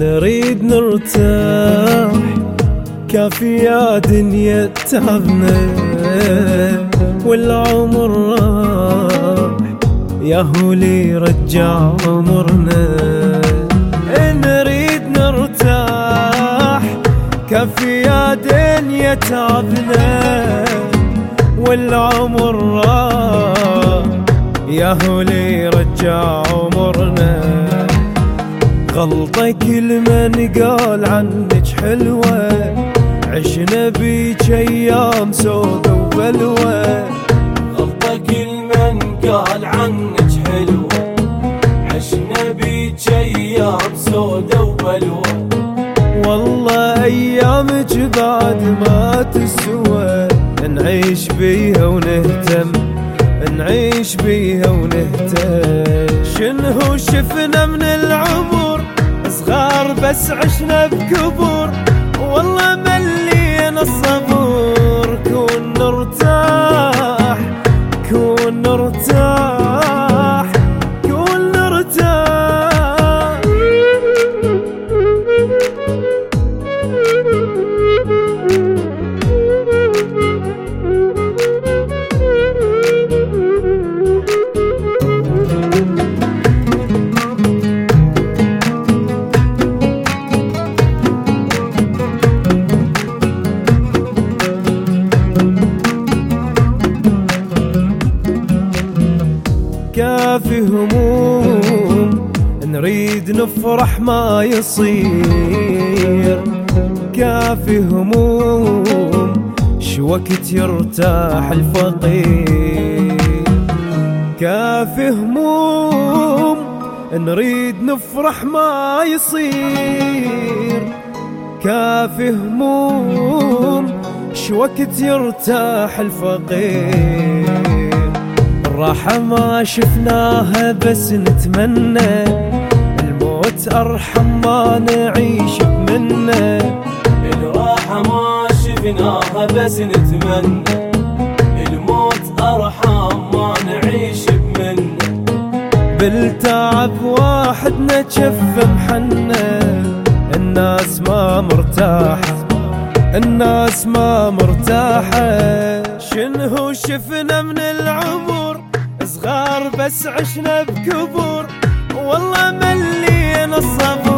نريد نرتاح كافي يا دنيا تعبنا والعمر راح يا هو لي رجع عمرنا. نريد نرتاح كافي يا دنيا تعبنا والعمر راح يا هو لي رجع عمرنا. غلطة كل من قال عنك حلوة عشنا بيك ايام سودا وبلوى. غلطة كل من قال عنك حلوة عشنا بيك ايام سودا وبلوى. والله ايامك بعد ما تسوى نعيش بيها ونهتم نعيش بيها ونهتم. شنو شفنا من العمر صغار بس عشنا بكبر والله ملينا الصبر. كون نرتاح كون نرتاح كون نرتاح. كافي هموم نريد نفرح ما يصير. كافي هموم شو وقت يرتاح الفقير. كافي هموم نريد نفرح ما يصير. كافي هموم شو وقت يرتاح الفقير. الراحة ما شفناها بس نتمنى الموت أرحم ما نعيش بمنه. الراحة ما شفناها بس نتمنى الموت أرحم ما نعيش بمنه. بالتعب واحدنا جف محنة الناس ما مرتاحة الناس ما مرتاحة. شنو شفنا من العمر صغار بس عشنا بكبر والله ملينا الصبر.